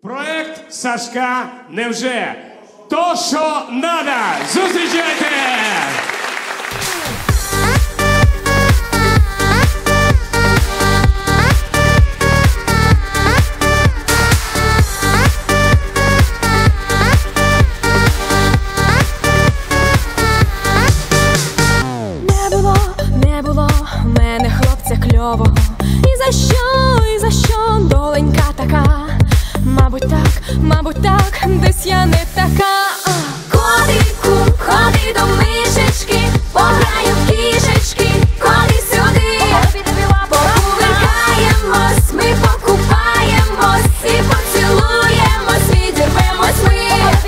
Проект Сашка невже? То, що надо! Зустрічайте! Не було в мене хлопця кльового. І за що доленька така? Мабуть так, десь я не така. Котику, ходи до мишечки, пограю в кішечки, ходи сюди, покувиркаємось, ми покупаємось і поцілуємось, відірвемось ми.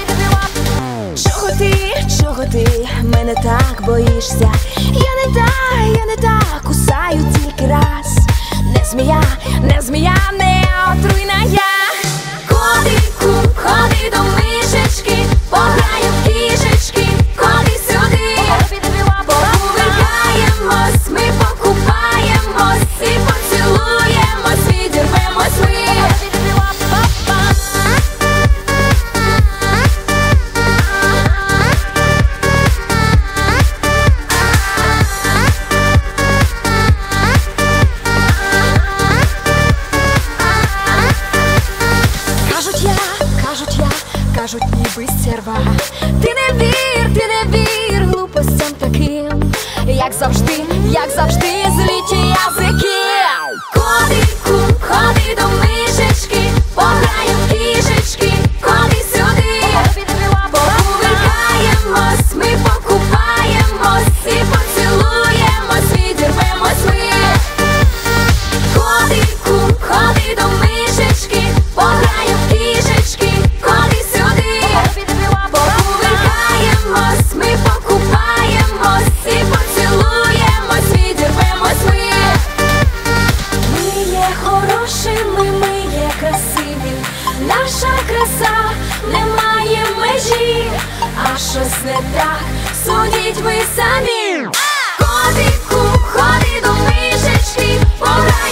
Чого ти мене так боїшся? Я не так кусаю тільки раз. Не змія, не отруйна я. Котику, ходи до мишечки, пограю в кішечки, ходи сюди, покувиркаємось, ми покупаємось і поцілуємось, відірвемось ми. Кажуть, ніби стерва. Ти не вір глупостям таким, як завжди, зліті язики. Котику, ходи до мишечки, пограю в кішечки, ходи сюди, покувиркаємось, ми покупаємось і поцілуємось, відірвемось ми. Котику, ходи до мишечки, пограю в кішечки, ходи сюди, покувиркаємось, ми покупаємось і поцілуємось, відірвемось ми. Ми є хорошими, ми є красиві, наша краса не має межі, а щось не так, судіть ви самі. Котику, ходи до мишечки, пограй